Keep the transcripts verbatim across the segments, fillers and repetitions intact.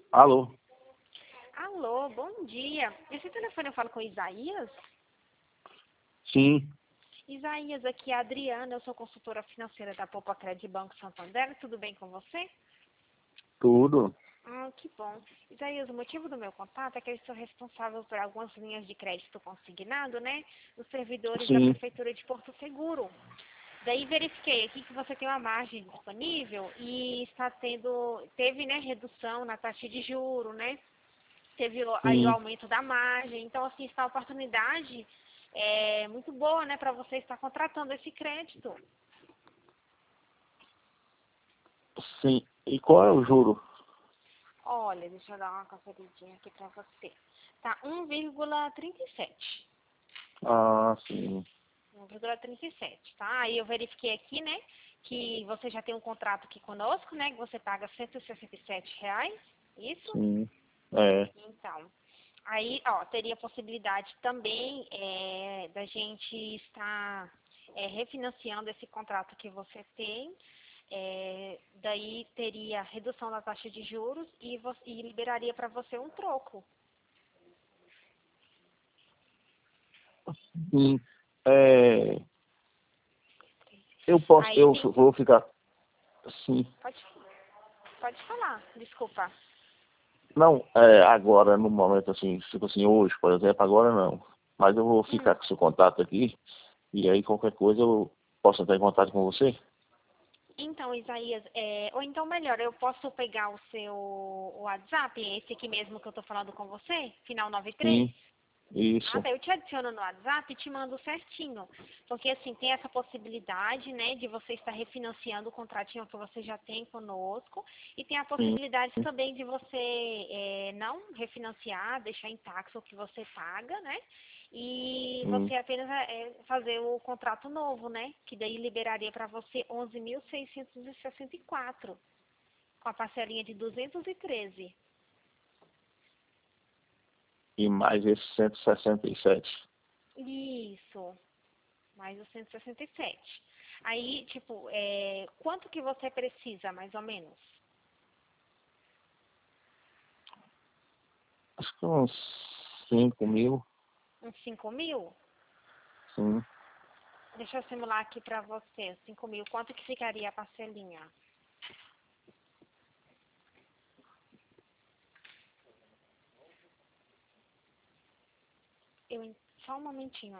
Alô? Alô, bom dia. Esse telefone eu falo com Isaías? Sim, Isaías, aqui é a Adriana, eu sou consultora financeira da Poupa Crédito Banco Santander. Tudo bem com você? tudo. Ah, que bom. Isaías, o motivo do meu contato é que eu sou responsável por algumas linhas de crédito consignado, né? Os servidores da Sim, Prefeitura de Porto Seguro. Daí verifiquei aqui que você tem uma margem disponível e está tendo, teve, né, redução na taxa de juro, né? Teve o- aí o sim, aumento da margem. Então, assim, está uma oportunidade é, muito boa, né, para você estar contratando esse crédito. sim. E qual é o juro? Olha, deixa eu dar uma conferidinha aqui para você. Tá um vírgula trinta e sete. Ah, sim, um vírgula trinta e sete, tá? Aí eu verifiquei aqui, né, que você já tem um contrato aqui conosco, né, que você paga cento e sessenta e sete reais, isso? sim. É. Então, aí, ó, teria possibilidade também é, da gente estar é, refinanciando esse contrato que você tem. É, daí teria redução da taxa de juros e, vo- e liberaria para você um troco. Sim. É, eu posso, Aí eu tem. vou ficar. Sim. Pode, pode falar, desculpa. Não, é, agora, no momento assim, tipo assim, hoje, por exemplo, agora não. Mas eu vou ficar Hum. com seu contato aqui. E aí, qualquer coisa, eu posso entrar em contato com você? Então, Isaías, é, ou então melhor, eu posso pegar o seu WhatsApp, esse aqui mesmo que eu tô falando com você, final noventa e três. Sim, Ah, isso. tá. Eu te adiciono no WhatsApp e te mando certinho. Porque, assim, tem essa possibilidade, né, de você estar refinanciando o contratinho que você já tem conosco. E tem a Sim. possibilidade também de você é, não refinanciar, deixar intacto o que você paga, né? E Sim. você apenas é, fazer o contrato novo, né? Que daí liberaria para você onze mil seiscentos e sessenta e quatro, com a parcelinha de duzentos e treze. E mais esse cento e sessenta e sete. Isso. Mais os cento e sessenta e sete. Aí, tipo, é, quanto que você precisa, mais ou menos? Acho que uns cinco mil. Uns cinco mil? Sim. Deixa eu simular aqui pra você. Cinco mil, quanto que ficaria a parcelinha? Eu, en- só um momentinho.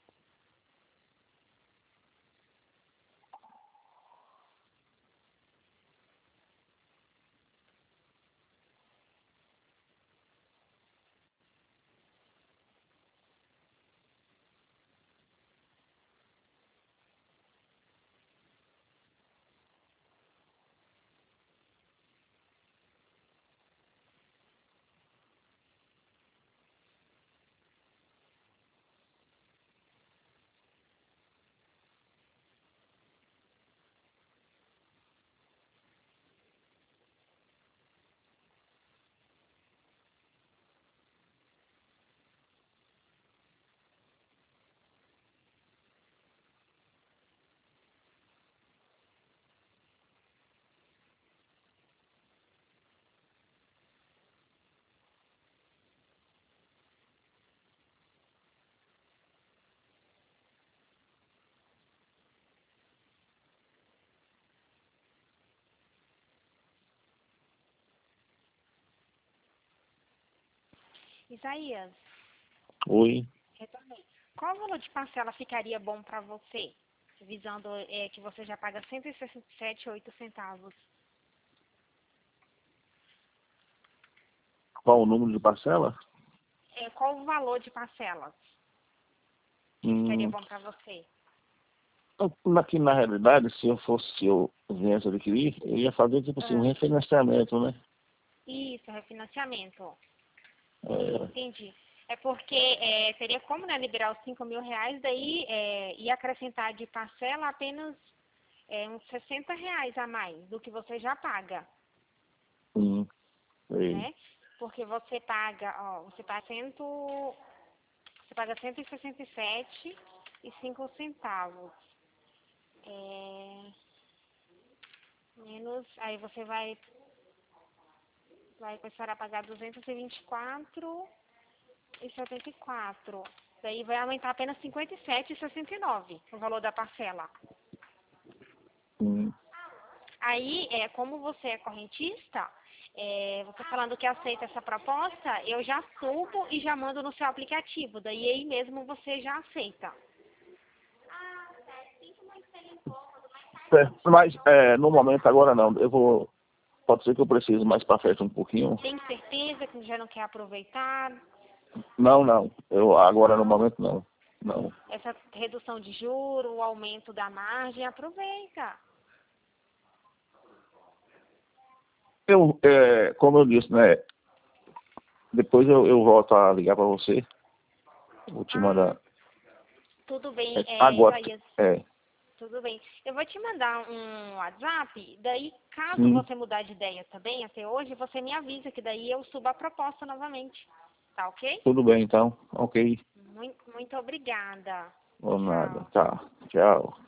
Isaías, Oi. retornei. Qual valor de parcela ficaria bom pra você? Visando é, que você já paga cento e sessenta e sete e oito centavos. Qual o número de parcela? É, qual o valor de parcelas que ficaria Hum, bom pra você? aqui na realidade, se eu fosse, se eu viesse adquirir, eu ia fazer tipo assim, um Ah, refinanciamento, né? isso, refinanciamento. Hum, É, entendi. É porque é, teria como, né, liberar os cinco mil reais, daí é, e acrescentar de parcela apenas é, uns sessenta reais a mais do que você já paga, sim, sei. né? Porque você paga, ó, você paga cento, você paga cento e sessenta e sete e cinco centavos. É, menos, aí você vai vai começar a pagar duzentos e vinte e quatro e setenta e quatro. Daí vai aumentar apenas cinquenta e sete e sessenta e nove o valor da parcela. Hum. Aí, é, como você é correntista, é, você falando que aceita essa proposta, eu já subo e já mando no seu aplicativo. Daí aí mesmo você já aceita. Certo, mas é, no momento agora não. Eu vou. Pode ser que eu precise mais para frente um pouquinho. Tem certeza que já não quer aproveitar? Não, não. Eu agora no momento não. Não. Essa redução de juros, o aumento da margem, aproveita. Eu, é, como eu disse, né? Depois eu, eu volto a ligar para você. Vou te mandar. Tudo bem, É, é, agora. Isaías. É. Tudo bem. Eu vou te mandar um WhatsApp, daí caso Sim. você mudar de ideia também até hoje, você me avisa que daí eu subo a proposta novamente. Tá ok? Tudo bem então. Ok. Muito, muito obrigada. Ou nada. Tchau. Tá. Tchau.